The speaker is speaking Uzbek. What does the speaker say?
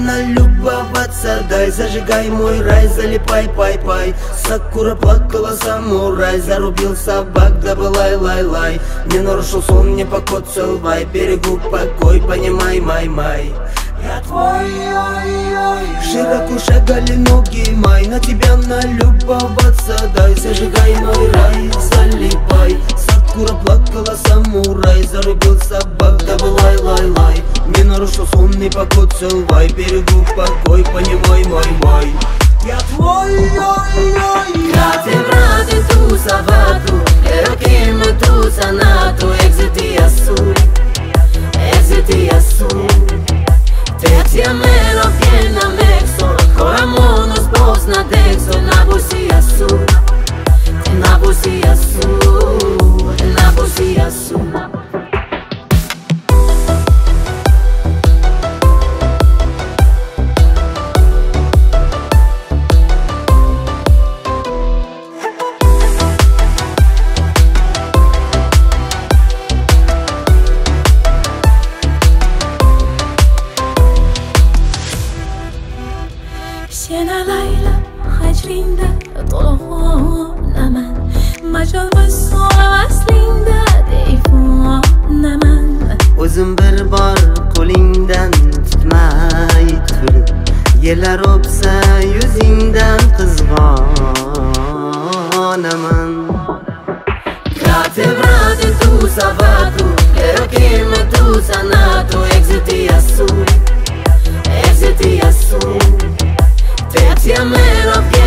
налюбоваться. Дай, зажигай мой рай, залипай, пай-пай. Сакура плакала, самурай зарубил собак, да былай, лай-лай. Не нарушил сон, не покоцал, вай. Берегу покой, понимай, май-май. Я твой, ой-ой. Широко шагали ноги, май. На тебя налюбоваться. Дай, зажигай мой рай, залипай. Сакура плакала, самурай зарубил собак, да былай, лай-лай. Не нарушил сон, не покоцал, вай. Берегу покой, понимай, май-май. Я твой, ой-ой. Frate, frate, tu savatu, ero che me tu sanato, exiti assul, exiti assul. Te ti amero piena mexo, ancora mono sposna dexo, nabusi assul, nabusi assul, nabusi assul. Shena layla hajrinda to'g'onaman, majol bo'lsa aslinda deyfonaman. O'zim bir bor qo'lingdan tutmay turib, yillar o'psa yuzingdan qizg'onaman. Frate, frate, tu savatu, ero che me tu sanato, exiti assul, exiti assul. Te ti amero piena